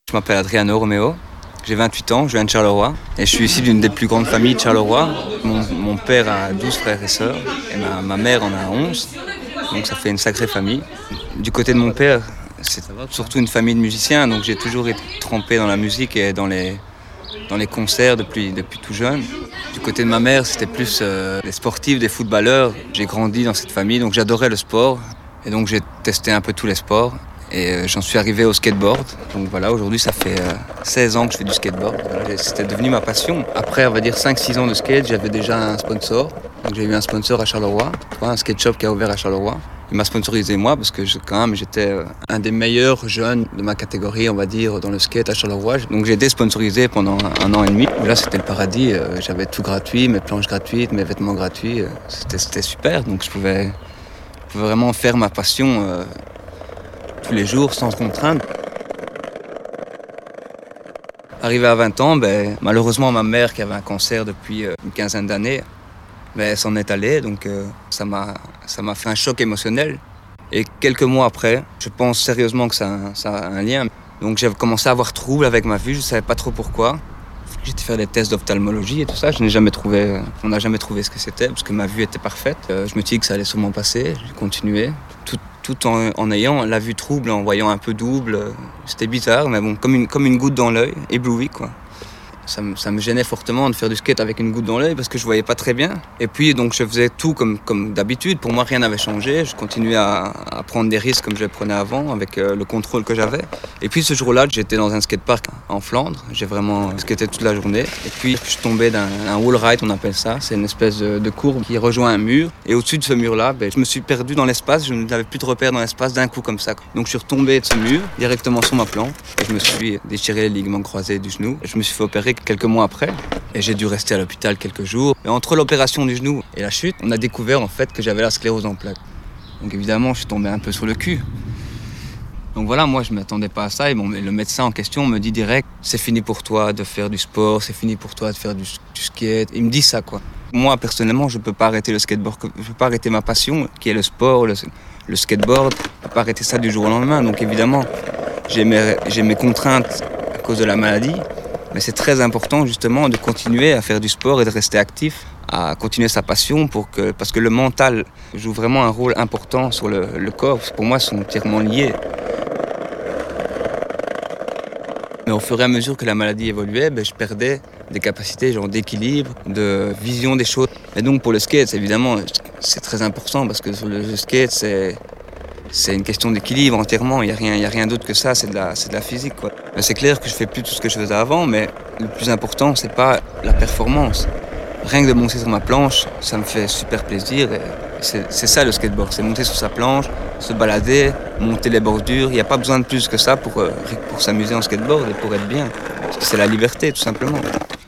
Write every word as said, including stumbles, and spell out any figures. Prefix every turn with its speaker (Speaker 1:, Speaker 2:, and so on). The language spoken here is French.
Speaker 1: Je m'appelle Adriano Romeo, j'ai vingt-huit ans, je viens de Charleroi et je suis issu d'une des plus grandes familles de Charleroi. Mon, mon père a douze frères et sœurs et ma, ma mère en a onze, donc ça fait une sacrée famille. Du côté de mon père, c'est surtout une famille de musiciens, donc j'ai toujours été trempé dans la musique et dans les, dans les concerts depuis, depuis tout jeune. Du côté de ma mère, c'était plus euh, des sportifs, des footballeurs. J'ai grandi dans cette famille, donc j'adorais le sport et donc j'ai testé un peu tous les sports. Et euh, j'en suis arrivé au skateboard. Donc voilà, aujourd'hui ça fait euh, seize ans que je fais du skateboard. Voilà, c'était devenu ma passion. Après, on va dire cinq six ans de skate, j'avais déjà un sponsor. Donc j'ai eu un sponsor à Charleroi, un skate shop qui a ouvert à Charleroi. Il m'a sponsorisé moi parce que je, quand même j'étais euh, un des meilleurs jeunes de ma catégorie, on va dire, dans le skate à Charleroi. Donc j'ai été sponsorisé pendant un, un an et demi. Là c'était le paradis, euh, j'avais tout gratuit, mes planches gratuites, mes vêtements gratuits. Euh, c'était, c'était super, donc je pouvais, je pouvais vraiment faire ma passion euh, tous les jours sans contrainte. Arrivé à vingt ans, ben, malheureusement ma mère qui avait un cancer depuis euh, une quinzaine d'années, ben, elle s'en est allée, donc euh, ça m'a, ça m'a fait un choc émotionnel. Et quelques mois après, je pense sérieusement que ça, a, ça a un lien. Donc j'ai commencé à avoir trouble avec ma vue, je ne savais pas trop pourquoi. J'ai été faire des tests d'ophtalmologie et tout ça, je n'ai jamais trouvé, on n'a jamais trouvé ce que c'était parce que ma vue était parfaite. Euh, je me suis dit que ça allait sûrement passer, j'ai continué. Tout, tout en, en ayant la vue trouble, en voyant un peu double. C'était bizarre, mais bon, comme une, comme une goutte dans l'œil, ébloui quoi. Ça me, ça me gênait fortement de faire du skate avec une goutte dans l'œil parce que je voyais pas très bien. Et puis donc je faisais tout comme, comme d'habitude. Pour moi rien n'avait changé. Je continuais à, à prendre des risques comme je les prenais avant avec euh, le contrôle que j'avais. Et puis ce jour-là, j'étais dans un skatepark en Flandre. J'ai vraiment skaté toute la journée. Et puis je suis tombé d'un un wall ride, on appelle ça. C'est une espèce de, de courbe qui rejoint un mur. Et au-dessus de ce mur-là, ben, je me suis perdu dans l'espace. Je n'avais plus de repères dans l'espace d'un coup comme ça. Donc je suis retombé de ce mur directement sur ma planche. Et je me suis déchiré les ligaments croisés du genou. Je me suis fait opérer quelques mois après et j'ai dû rester à l'hôpital quelques jours. Et entre l'opération du genou et la chute, on a découvert en fait que j'avais la sclérose en plaques. Donc évidemment, je suis tombé un peu sur le cul. Donc voilà, moi je ne m'attendais pas à ça et bon, le médecin en question me dit direct c'est fini pour toi de faire du sport, c'est fini pour toi de faire du, du skate. Il me dit ça quoi. Moi personnellement, je ne peux pas arrêter le skateboard, je ne peux pas arrêter ma passion qui est le sport, le, le skateboard. Je ne peux pas arrêter ça du jour au lendemain. Donc évidemment, j'ai mes, j'ai mes contraintes à cause de la maladie. Mais c'est très important justement de continuer à faire du sport et de rester actif, à continuer sa passion pour que, parce que le mental joue vraiment un rôle important sur le, le corps. Pour moi, ils sont entièrement liés. Mais au fur et à mesure que la maladie évoluait, ben, je perdais des capacités genre d'équilibre, de vision des choses. Et donc pour le skate, évidemment, c'est très important parce que sur le skate, c'est... C'est une question d'équilibre entièrement, il n'y a rien, il y a rien d'autre que ça, c'est de la, c'est de la physique quoi. Mais c'est clair que je fais plus tout ce que je faisais avant, mais le plus important c'est pas la performance. Rien que de monter sur ma planche, ça me fait super plaisir. Et c'est, c'est ça le skateboard, c'est monter sur sa planche, se balader, monter les bordures. Il n'y a pas besoin de plus que ça pour, pour s'amuser en skateboard et pour être bien. Parce que c'est la liberté tout simplement.